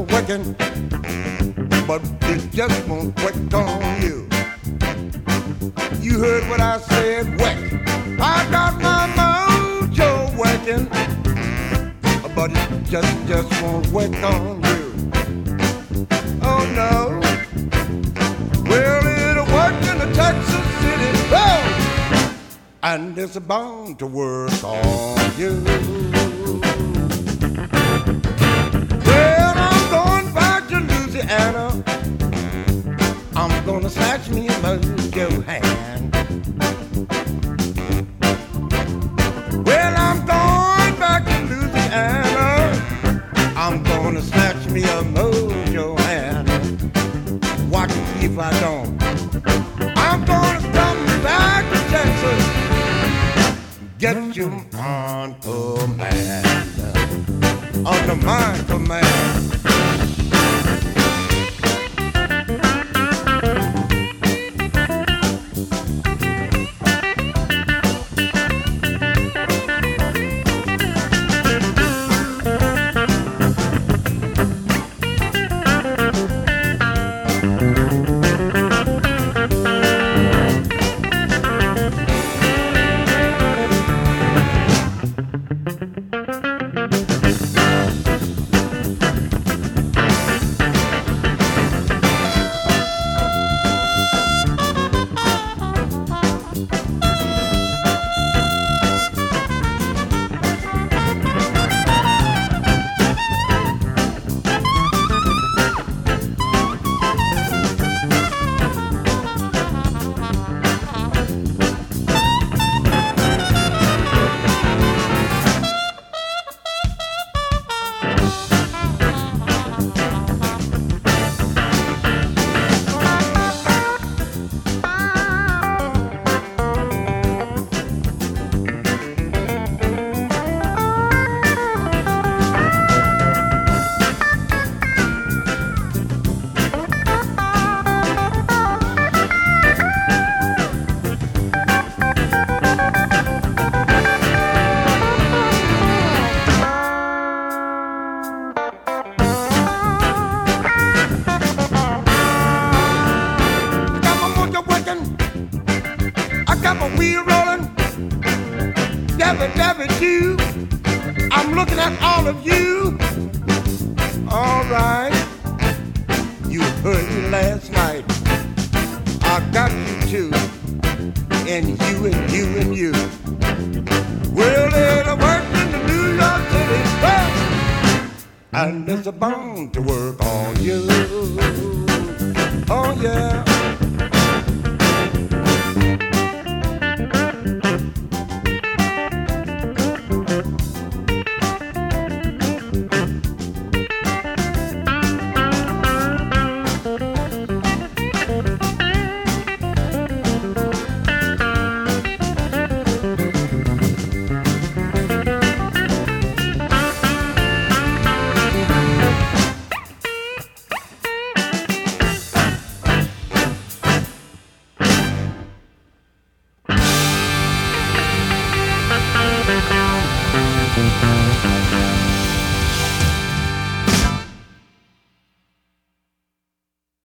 working, but it just won't work on you. You heard what I said, wet. I got my mojo working, but it just won't work on you. Oh no. Well, it'll work in the Texas City, oh, and it's bound to work on you. Well, I'm going back to Louisiana. I'm gonna snatch me a mojo hand. Well, I'm going back to Louisiana. I'm gonna snatch me a mojo hand. Watch and see if I don't. I'm gonna come back to Texas. Get you on command. On my command. Wheel rolling, dabba dabba doo. I'm looking at all of you. All right, you heard me last night. I got you too, and you and you and you. Well, it'll work in the New York City, and it's bound to work on you. Oh yeah.